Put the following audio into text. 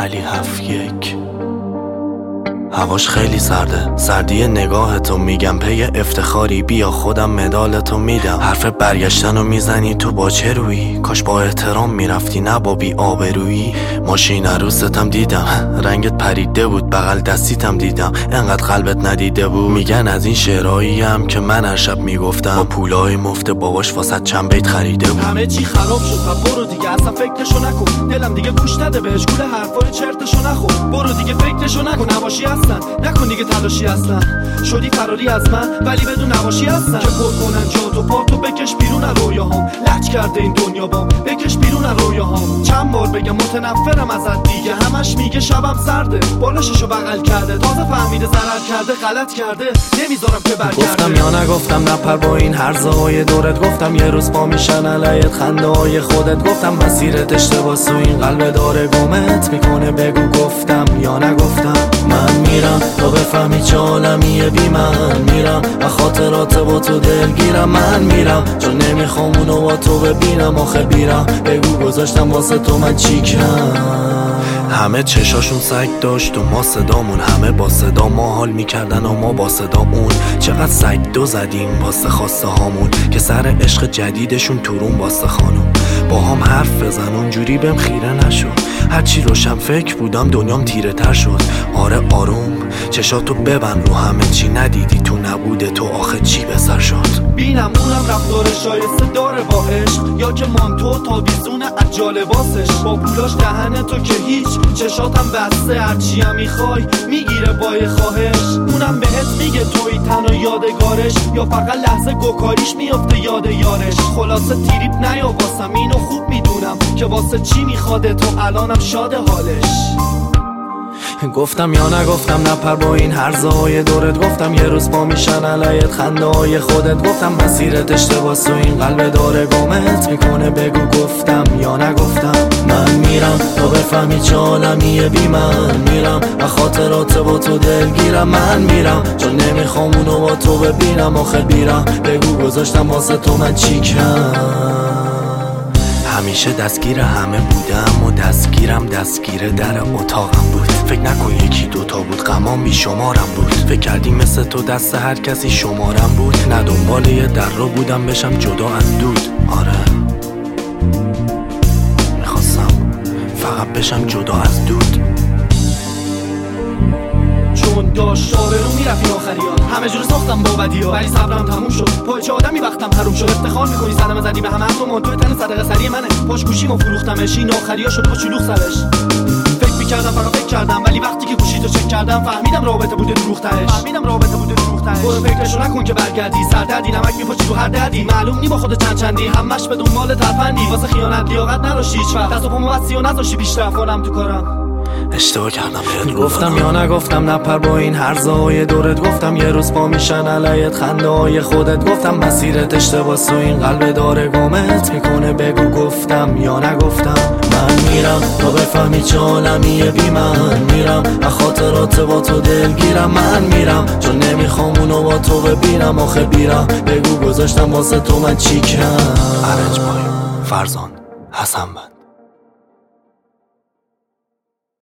علی 7-1. هواش خیلی سرده، سردی نگاهتو میگم پی افتخاری، بیا خودم مدالتو میدم. حرف برگشتنو میزنی تو با چه رویی؟ کاش با احترام میرفتی نه با بی آبرویی. ماشین عروستم دیدم، رنگت پریده بود، بغل دستیتم دیدم، انقدر قلبت ندیده بود. میگن از این شعرهاییم که من هر شب میگفتم، با پولای مفت باباش واسط چند بیت خریده بود. همه چی خراب شد و برو دیگه اصلا فکرشو نکن، دلم دیگه گوش نده بهش، گول حرفای چرتشو نخور. برو دیگه فکرشو نکن، نباشی اصلا نکن دیگه تلاشی اصلا. شدی فراری از من ولی بدون نباشی اصلا، که پر کنن جاتو پاتو بکش بیرون از رویاهام. لج کرده این دنیا بام، بکش بیرون از رویاهام. چند بار بگم متنفرم ازت دیگه، همش میگه شبم سرده، بالاششو بغل کرده، تازه فهمیده ضرر کرده، غلط کرده، نمیذارم که برگرده. گفتم یا نگفتم نپر با این هرزهای دورت، گفتم یه روز پا میشن علیت خنده های خودت، گفتم مسیرت اشتباس و این قلب داره گمت میکنه، بگو گفتم یا نگفتم. من میرم تا بفهمی چه عالمیه بی من، میرم و خاطرات با تو دلگیرم. من میرم چون نمیخوام اونو با تو ببینم، آخه بیرم بگو گذاشتم واسه تو من چیکم. همه چشاشون سگ داشت و ما صدامون، همه با صدا ما حال میکردن و ما با صدا اون. چقدر سگ دو زدیم واسه خواسته هامون، که سر عشق جدیدشون تورون واسه خانم. با هم حرف بزن اونجوری بهم خیره نشد، هرچی روشن فکر بودم دنیام تیره تر شد. آره آروم چشاتو ببند رو همه چی، ندیدی تو نبوده تو آخه چی به سر شد. بینم اونم رفتار شایسته داره با عشق، یا که مانتو تا بیزونه عجال لباسش، با پولاش دهن تو که هیچ، چشاتم بسته هرچی هم میخوای میگیره با یه خواهش. اونم بهت میگه توی تنها یادگارش، یا فقط لحظه گوکاریش میفته یاد یارش. خلاصه تیریب نیا واسم، اینو خوب میدونم که واسه چی میخواده تو، الانم شاد حالش. گفتم یا نگفتم نپر با این هرزهای دورت، گفتم یه روز پا میشن علیت خنده های خودت، گفتم مسیرت اشتباس و این قلب داره گمت میکنه، بگو گفتم یا نگفتم. من میرم تا بفهمی چه عالمیه بی من، میرم و خاطرات با تو دلگیرم. من میرم چون نمیخوام اونو با تو ببینم، آخه بیرم بگو گذاشتم واسه تو من چیکم. همیشه دستگیر همه بودم و دستگیر در اتاقم بود. فکر نکن یکی دوتا بود، غمام بیشمارم بود. فکر کردی مثل تو دست هر کسی شمارم بود، نه دنبال یه در رو بودم بشم جدا از دود. آره میخواستم فقط بشم جدا از دود، چون داشت آبرو میرفت این آخریا، همه جور ساختم با بدیا، ولی صبرم تموم شد. پای چه آدمی وقتم حروم شد، افتخار میکنی صدمه زدی به همه، تو مانتوی تن صدقه سری منه، پاش گوشیمو فروختمش، این آخریا شده با چلوخ سرش. فکر میکردم فقط فکر کردم، ولی وقتی که گوشیتو چک کردم فهمیدم رابطه بوده دروغ تهش. برو فکرشو نکن که برگردی، سردردی نمک میپاچی تو هر دردی، معلوم نی با خودت چندی، همش به دنبال ترفندی، واسه خیانت لیاقت نداشتی هیچ وقت، دست و پامو بستی و نذاشتی پیشرفت کنم تو کارم. اشتباه کردم. گفتم یا نگفتم نپر با این هرزهای دورت، گفتم یه روز پا میشن علیت خنده های خودت، گفتم مسیرت اشتباس و این قلب داره گمت میکنه، بگو گفتم یا نگفتم. من میرم تا بفهمی چه عالمیه بی من، میرم و خاطرات با تو دلگیرم. من میرم چون نمیخوام اونو با تو ببینم، آخه بیرم بگو گذاشتم واسه تو من چیکم. فرزان حسن بند.